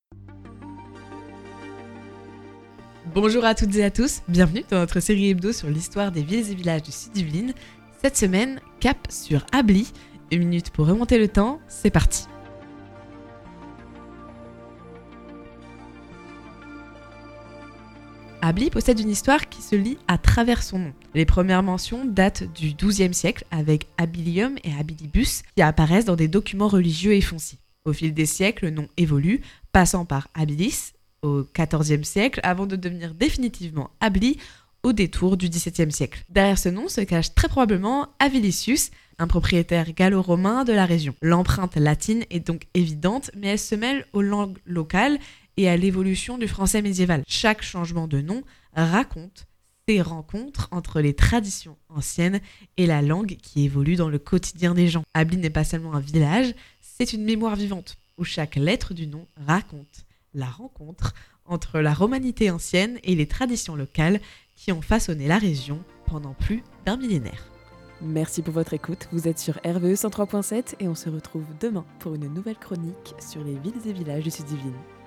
Bonjour à toutes et à tous, bienvenue dans notre série hebdo sur l'histoire des villes et villages du sud d'Yvelines. Cette semaine, cap sur Ablis. Une minute pour remonter le temps, c'est parti. Ablis possède une histoire qui se lit à travers son nom. Les premières mentions datent du XIIe siècle avec Abilium et Abilibus qui apparaissent dans des documents religieux et fonciers. Au fil des siècles, le nom évolue, passant par Abilis au XIVe siècle avant de devenir définitivement Ablis au détour du XVIIe siècle. Derrière ce nom se cache très probablement Avilicius, un propriétaire gallo-romain de la région. L'empreinte latine est donc évidente, mais elle se mêle aux langues locales et à l'évolution du français médiéval. Chaque changement de nom raconte ces rencontres entre les traditions anciennes et la langue qui évolue dans le quotidien des gens. Ablis n'est pas seulement un village, c'est une mémoire vivante où chaque lettre du nom raconte la rencontre entre la romanité ancienne et les traditions locales qui ont façonné la région pendant plus d'un millénaire. Merci pour votre écoute, vous êtes sur RVE 103.7 et on se retrouve demain pour une nouvelle chronique sur les villes et villages du Sud-Yvelines.